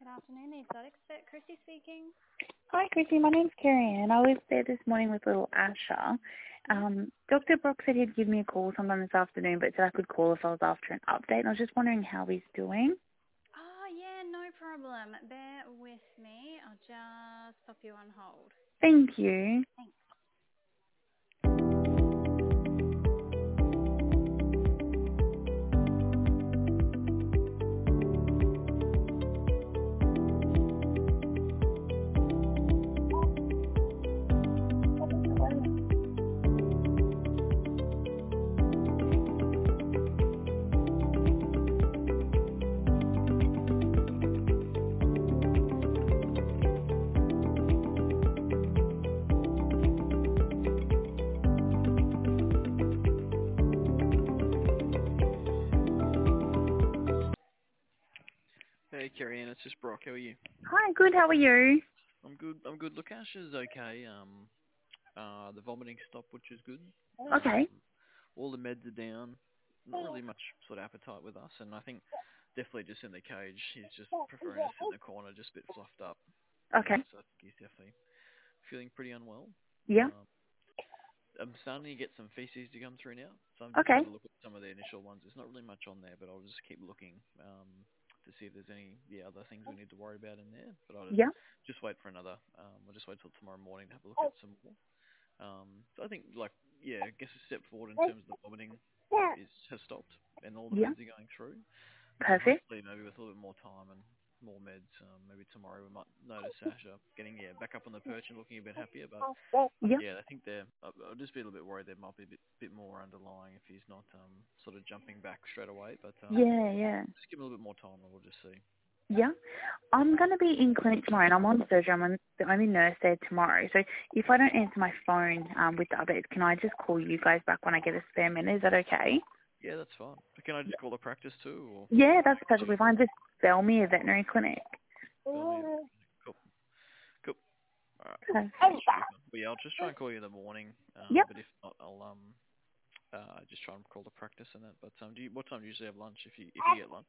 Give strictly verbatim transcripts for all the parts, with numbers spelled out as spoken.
Good afternoon, the Exotic Expert. Chrissy speaking. Hi, Chrissy. My name's Karen, and I was there this morning with little Asher. Yep. Um, Doctor Brock said he'd give me a call sometime this afternoon, but said I could call if I was after an update. And I was just wondering how he's doing. Oh, yeah, no problem. Bear with me. I'll just pop you on hold. Thank you. Thanks. Hey, Kerry Ann, it's just Brock. How are you? Hi, good. How are you? I'm good. I'm good. Look, Ash is okay. Um, uh, the vomiting stopped, which is good. Okay. Um, all the meds are down. Not really much sort of appetite with us, and I think definitely just in the cage, he's just preferring to sit in the corner, just a bit fluffed up. Okay. Um, so I think he's definitely feeling pretty unwell. Yeah. Um, I'm starting to get some feces to come through now, so I'm just Okay. going to look at some of the initial ones. There's not really much on there, but I'll just keep looking um, to see if there's any yeah, other things we need to worry about in there. But I'll just, Yeah. just wait for another. Um, I'll just wait till tomorrow morning to have a look at some more. Um, so I think, like, yeah, I guess a step forward in terms of the vomiting is has stopped, and all the Yeah. meds are going through. Um, Perfect. hopefully, maybe with a little bit more time and more meds, um, maybe tomorrow we might notice Sasha getting yeah back up on the perch and looking a bit happier. But Yeah. yeah, I think they're. I'll I'll just be a little bit worried there might be a bit, bit more underlying if he's not um, sort of jumping back straight away. But um, Yeah. Yeah. just give him a little bit more time and we'll just see. Yeah. I'm going to be in clinic tomorrow, and I'm on surgery. I'm on, the only nurse there tomorrow. So if I don't answer my phone um, with the updates, can I just call you guys back when I get a spare minute? Is that okay? Yeah, that's fine. Can I just call the practice too, or Yeah, that's perfectly fine. Just spell me a veterinary clinic. tell me? Cool, cool. All right. Perfect. But yeah, I'll just try and call you in the morning. Um, Yep. but if not, I'll um, uh, just try and call the practice and that. But um, do you, what time do you usually have lunch if you if you get lunch?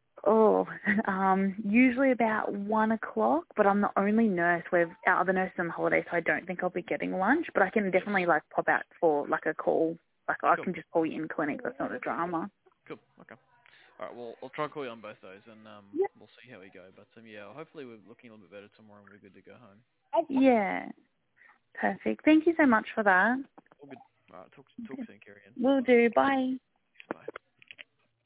Oh, um, usually about one o'clock, but I'm the only nurse. With our other nurses on holiday, so I don't think I'll be getting lunch. But I can definitely like pop out for like a call. Like I Cool, can just call you in clinic. That's not a drama. cool. Okay. All right. Well, I'll try and call you on both those, and um, Yep. we'll see how we go. But um, yeah, hopefully we're looking a little bit better tomorrow, and we're good to go home. Yeah. Perfect. Thank you so much for that. All good. All right. Talk talk Okay. soon, Kerry. Will do. Bye.